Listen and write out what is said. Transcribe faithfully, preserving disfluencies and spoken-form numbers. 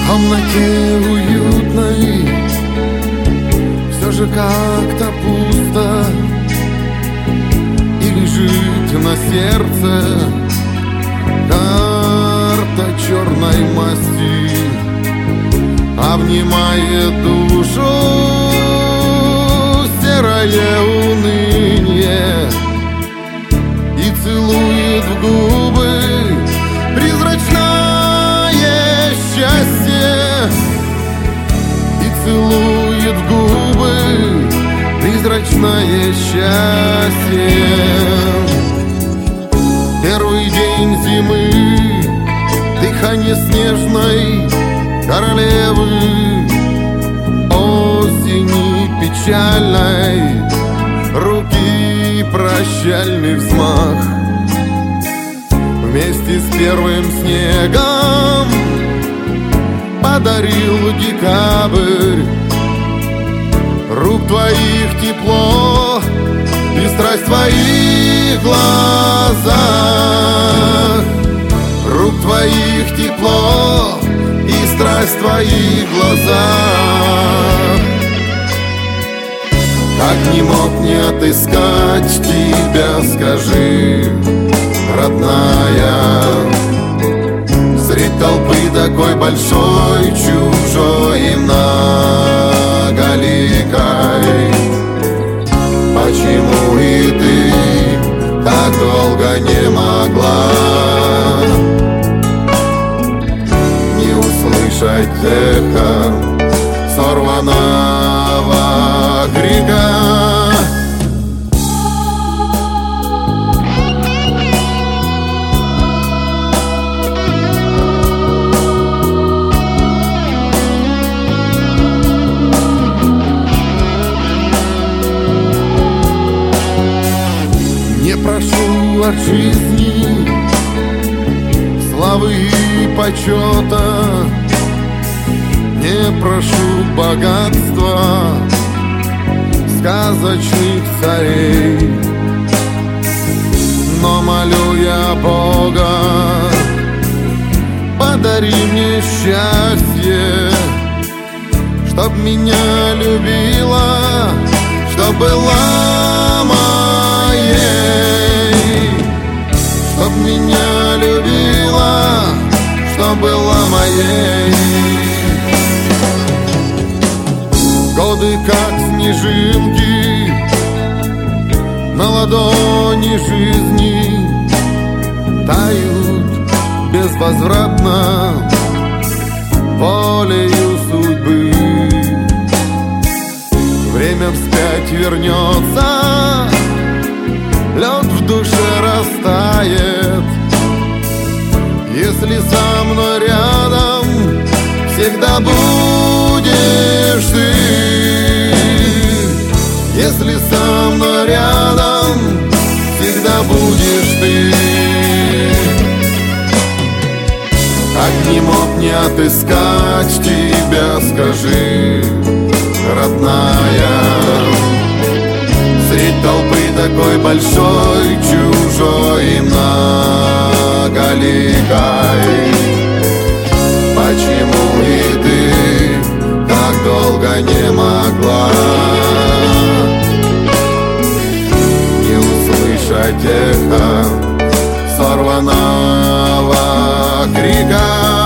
комнате уютной все же как-то пусто, и лежит на сердце карта черной масти, обнимает душу серое уныние и целует в губы призрачное счастье, и целует в губы призрачное счастье. Первый день зимы, дыхание снежной королевы, осени печальной, руки прощальный взмах. Вместе с первым снегом подарил декабрь рук твоих тепло и страсть в твоих глазах, рук твоих тепло и страсть в твоих глазах. Как не мог не отыскать тебя, скажи, родная, средь толпы такой большой, чужой и многоликой. Почему и ты так долго не могла не услышать эхо сорванного крика? Не прошу от жизни славы и почета, не прошу богатства сказочных царей, но молю я Бога, подари мне счастье, чтоб меня любила, чтоб была моей, чтоб меня любила, чтоб была моей. Годы как снежинки на ладони жизни тают безвозвратно волею судьбы. Время вспять вернется, лед в душе растает, если со мной рядом всегда будешь ты, если со мной рядом всегда будешь ты. Как не мог не отыскать тебя, скажи, родная, средь толпы такой большой, чужой и многоликой. Почему и ты так долго не могла не услышать эхо сорванного крика?